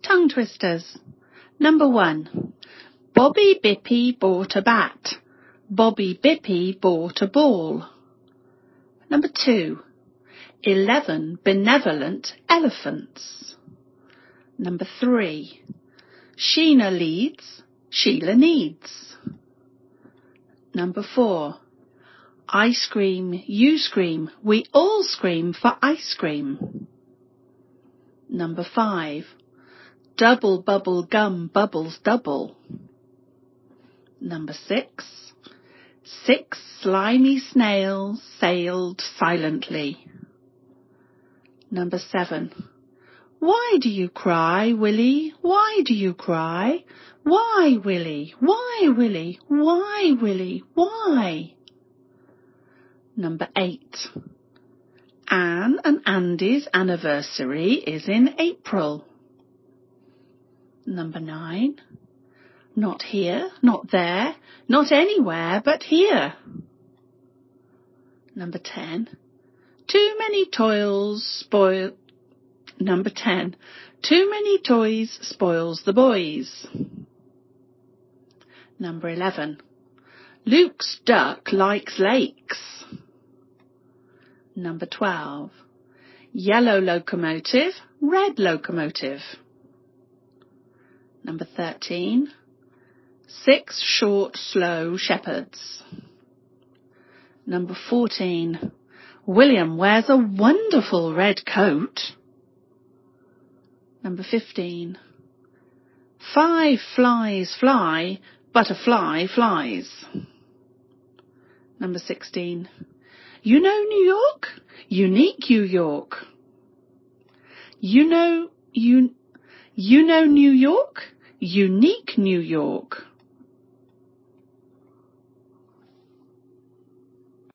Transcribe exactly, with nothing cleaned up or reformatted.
Tongue twisters. Number one. Bobby Bippy bought a bat. Bobby Bippy bought a ball. Number two. Eleven benevolent elephants. Number three. Sheena leads, Sheila needs. Number four. I scream, you scream, we all scream for ice cream. Number five. Double bubble gum bubbles double. Number six. Six slimy snails sailed silently. Number seven. Why do you cry, Willie? Why do you cry? Why, Willie? Why, Willie? Why, Willie? Why? Number eight. Anne and Andy's anniversary is in April. Number nine. Not here, not there, not anywhere but here. Number ten. Too many toys spoil... Number ten. Too many toys spoils the boys. Number eleven. Luke's duck likes lakes. Number twelve. Yellow locomotive, red locomotive. Number thirteen. Six short, slow shepherds. Number fourteen. William wears a wonderful red coat. Number fifteen. Five flies fly, but a fly flies. Number sixteen. You know New York? Unique New York. You know, you, you know New York? Unique New York.